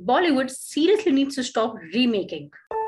Bollywood seriously needs to stop remaking.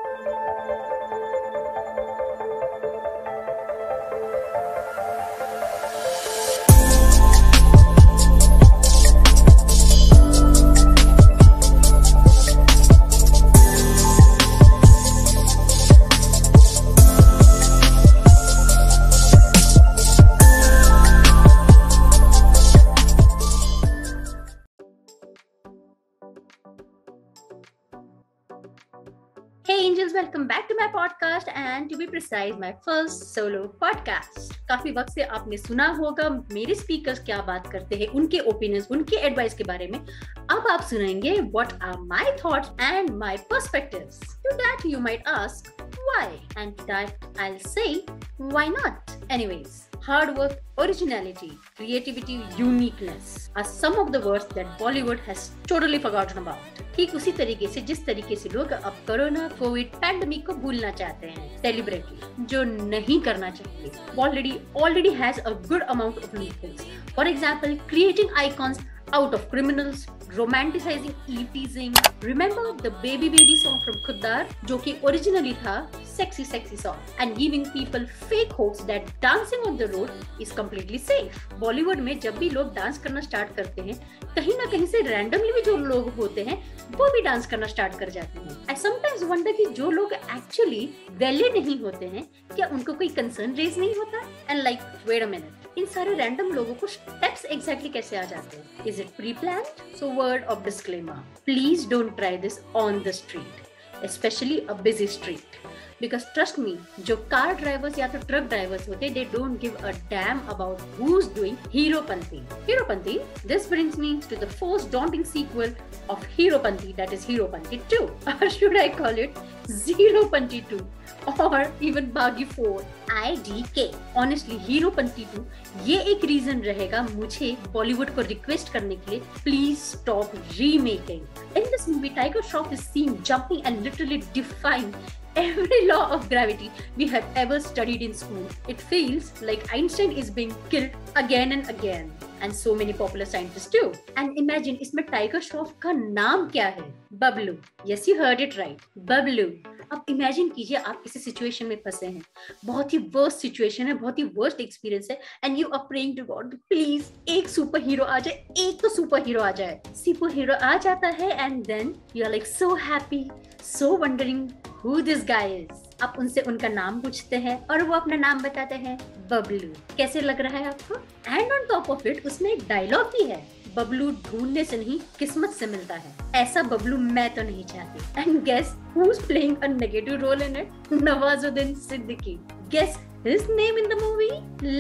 Hey angels, welcome back to my podcast and to be precise, my first solo podcast. काफी वक्त से आपने सुना होगा मेरे स्पीकर्स क्या बात करते हैं, उनके ओपिनियंस, उनके एडवाइस के बारे में. अब आप सुनेंगे what are my thoughts and my perspectives. To that you might ask why, and to that I'll say why not. Anyways, hard work, originality, creativity, uniqueness are some of the words that Bollywood has totally forgotten about. ठीक उसी तरीके से जिस तरीके से लोग अब corona Covid pandemic को भूलना चाहते हैं सेलिब्रेटली, जो नहीं करना चाहिए. Already has a good amount of loopholes. For example, creating icons out of criminals, romanticizing e-teasing. Remember the baby song from Khuddar, जो कि originally था sexy song, and giving people fake hopes that dancing on the road is completely safe. Bollywood में जब भी लोग dance करना start करते हैं, कहीं ना कहीं से रैंडमली भी जो लोग होते हैं वो भी डांस करना स्टार्ट कर जाते हैं. I sometimes wonder कि जो लोग एक्चुअली वेले नहीं होते हैं, क्या उनको कोई कंसर्न रेज नहीं होता? And like wait a minute, इन सारे रैंडम लोगों को स्टेप्स एग्जैक्टली कैसे आ जाते हैं? Is it pre planned? So word of disclaimer, please don't try this on the street, especially a busy street. Because trust me, जो कार ड्राइवर्स या तो ट्रक ड्राइवर्स होते, they don't give a damn about who's doing Heropanti. Heropanti, this brings me to the first daunting sequel of Heropanti, that is Heropanti 2. Or should I call it Zeropanti 2? Or even Bagi 4, IDK. Honestly, Heropanti 2 ये एक reason रहेगा मुझे बॉलीवुड को request करने के लिए, please stop remaking. In this movie, Tiger Shroff is seen jumping and literally defying every law of gravity we have ever studied in school. It feels like Einstein is being killed again and again, and so many popular scientists too. And imagine, इसमें Tiger Shroff का नाम क्या है? Bablu. Yes, you heard it right, Bablu. अब imagine कीजिए आप किसी situation में फंसे हैं, बहुत ही वर्स्ट सिचुएशन है, बहुत ही वर्स्ट एक्सपीरियंस है, and you are praying to god please एक सुपर हीरो आ जाए, एक तो सुपर हीरो आ जाए. सुपर हीरो आ जाता है and then you are like so happy, so wondering who this guy is. आप उनसे उनका नाम पूछते हैं और वो अपना नाम बताते हैं, बबलू. कैसे लग रहा है आपको? And on top of it उसमें एक डायलॉग भी है, बबलू ढूंढने से नहीं किस्मत से मिलता है. ऐसा बबलू मैं तो नहीं चाहती. And guess who's playing a negative role in it? Nawazuddin Siddiqui. Guess his name in the movie?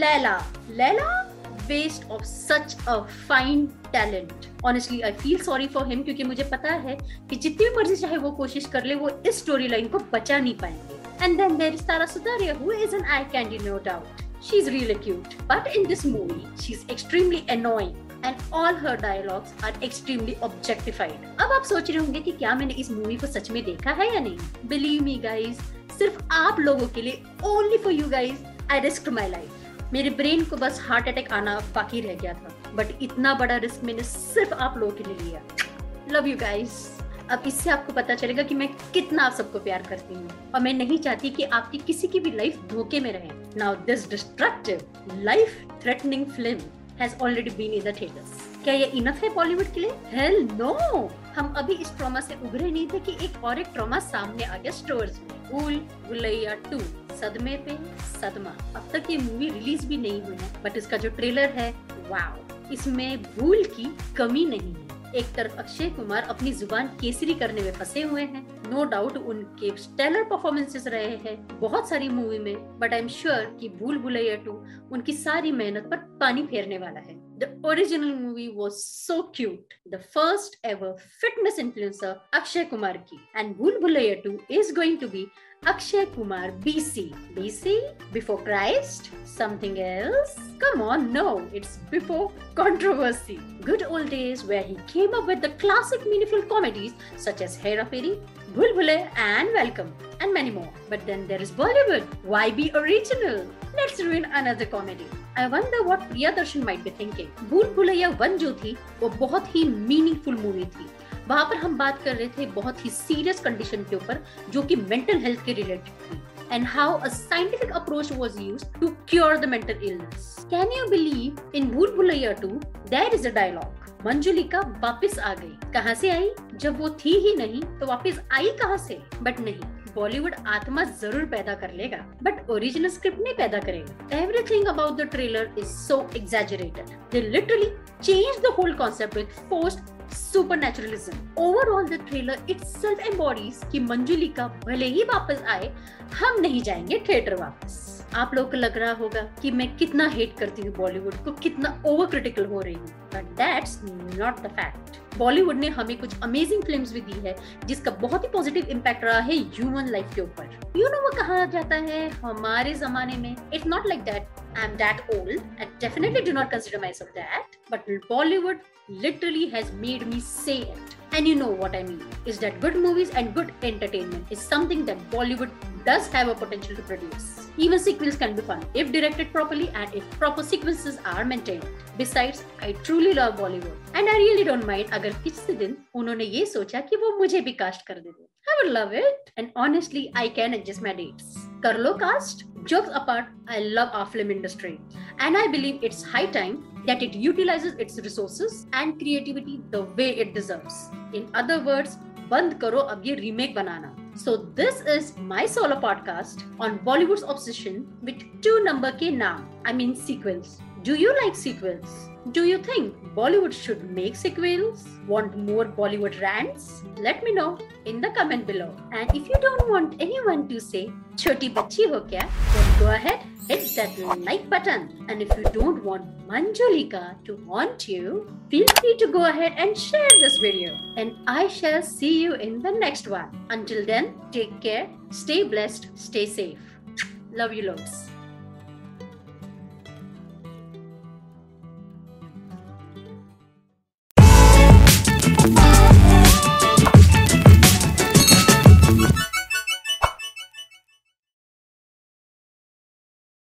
Laila, waste of such a fine talent. Honestly, I feel sorry for him क्योंकि मुझे पता है कि जितनी मर्जी चाहे वो कोशिश कर ले, वो इस स्टोरी लाइन को बचा नहीं पाएंगे. And then there is Tara Sutaria, who is an eye candy, no doubt. She's really cute, but in this movie, she's extremely annoying. And all her dialogues are extremely objectified. अब आप सोच रहे होंगे कि क्या मैंने इस मूवी को सच में देखा है या नहीं. Believe me guys, सिर्फ आप लोगों के लिए, only for you guys, I risked my life. मेरे ब्रेन को बस हार्ट अटैक आना बाकी रह गया था, बट इतना बड़ा रिस्क मैंने सिर्फ आप लोगों के लिए लिया. Love you guys. अब इससे आपको पता चलेगा कि मैं कितना आप सबको प्यार करती हूँ, और मैं नहीं चाहती कि आपकी किसी की भी लाइफ धोखे में रहे. Now this destructive, life-threatening film has already been in the theaters. क्या ये इनफ है बॉलीवुड के लिए? Hell no! हम अभी इस ट्रॉमा से उभरे नहीं थे कि एक और एक ट्रॉमा सामने आ गया स्टोर्स में. भूल भुलैया 2, सदमे पे सदमा. अब तक ये मूवी रिलीज भी नहीं हुई है, बट इसका जो ट्रेलर है, वाओ, इसमें भूल की कमी नहीं है. एक तरफ अक्षय कुमार अपनी जुबान केसरी करने में फंसे हुए हैं, नो डाउट उनके स्टेलर परफॉर्मेंसेस रहे हैं बहुत सारी मूवी में, बट आई एम श्योर कि भूल भुलैया 2 उनकी सारी मेहनत पर पानी फेरने वाला है. The original movie was so cute. The first ever fitness influencer Akshay Kumar ki, and Bhool Bhulaiya 2 is going to be Akshay Kumar BC. BC? Before Christ? Something else? Come on, no, it's before controversy. Good old days where he came up with the classic meaningful comedies such as Hera Fairy, Bhool Bhulaiya and Welcome, and many more. But then there is Bollywood. Why be original? Let's ruin another comedy. I wonder what Priyadarshan might be thinking. Bhool Bhulaiya 1 जो थी वो बहुत ही meaningful movie थी. वहां पर हम बात कर रहे थे बहुत ही सीरियस कंडीशन के ऊपर जो कि मेंटल हेल्थ के रिलेटेड थी and how a scientific approach was used to cure the mental illness. Can you believe in Bhool Bhulaiya 2 there is a dialogue. Manjulika वापस आ गई। कहाँ से आई? जब वो थी ही नहीं तो वापस आई कहाँ से? बट नहीं, बॉलीवुड आत्मा जरूर पैदा कर लेगा बट ओरिजिनल स्क्रिप्ट नहीं पैदा करेगा। Everything about the trailer is so exaggerated. They literally change the whole concept with forced supernaturalism. Overall the trailer itself embodies कि मंजुलिका भले ही वापस आए, हम नहीं जाएंगे थिएटर वापस। आप लोग को लग रहा होगा कि मैं कितना हेट करती हूँ बॉलीवुड को, कितना ओवर क्रिटिकल हो रही हूँ, but that's not the fact. Bollywood ने हमें कुछ अमेजिंग फिल्म्स भी दी है जिसका बहुत ही पॉजिटिव इम्पैक्ट रहा है ह्यूमन लाइफ के ऊपर। यू नो वो कहा जाता है हमारे जमाने में, it's not like that I am that old, I definitely do not consider myself that, but Bollywood literally has made me say it. And you know what I mean, is that good movies and good entertainment is something that Bollywood does have a potential to produce. Even sequels can be fun if directed properly and if proper sequences are maintained. Besides, I truly love Bollywood and I really don't mind अगर किसी दिन उन्होंने ये सोचा कि वो मुझे भी कास्ट कर दे। I would love it and honestly I can adjust my dates. कर लो cast. Jokes apart, I love our film industry and I believe it's high time that it utilizes its resources and creativity the way it deserves. In other words, बंद करो अब ये remake बनाना। So this is my solo podcast on Bollywood's obsession with 2 number के नाम, I mean sequels. Do you like sequels? Do you think Bollywood should make sequels? Want more Bollywood rants? Let me know in the comment below. And if you don't want anyone to say छोटी बच्ची हो क्या, then go ahead, hit that like button. And if you don't want Manjulika to haunt you, feel free to go ahead and share this video. And I shall see you in the next one. Until then, take care, stay blessed, stay safe. Love you loads.